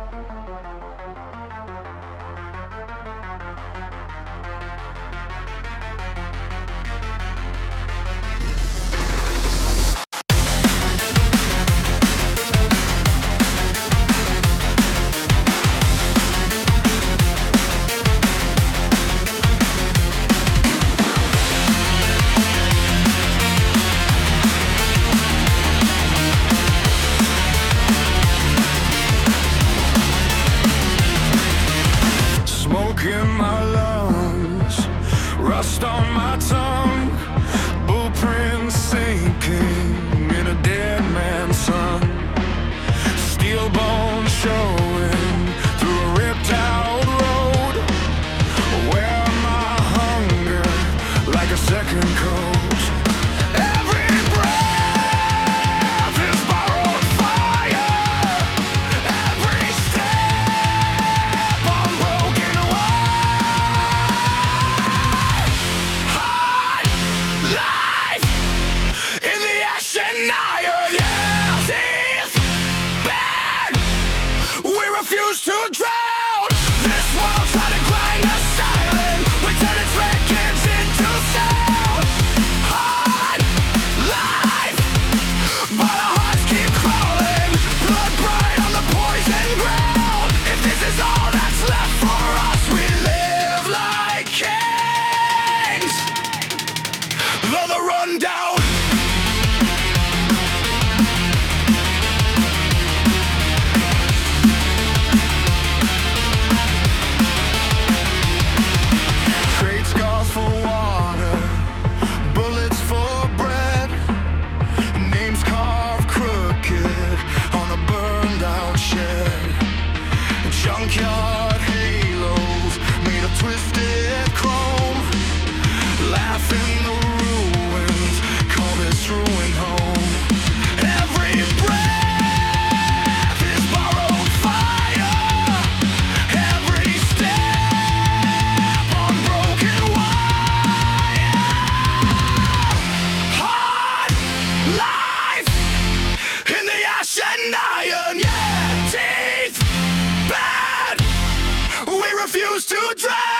Smoke in my lungs, rust on my tongue, blueprints sinking in a dead man's sun. Steel bones showing through a ripped out road. Where my hunger like a second coat. Every breath is borrowed fire. Every step on broken wire. Hard life in the ash and iron. Yeah, teeth bad. We refuse to drown. This world try to grind us silent. We turn its records into sound. Hard life, but our hearts keep crawling. Blood bright on the poison ground. If this is all that's left for us, we live like kings. Though the rundown. Crates scarves for water, bullets for bread, names carved crooked on a burned out shed. Junkyard halos made of twisted chrome, laughing the ruins, call this ruined home. Every breath is borrowed fire. Every step on broken wire. Hard life in the ash and iron. Yeah, teeth bad. We refuse to drown.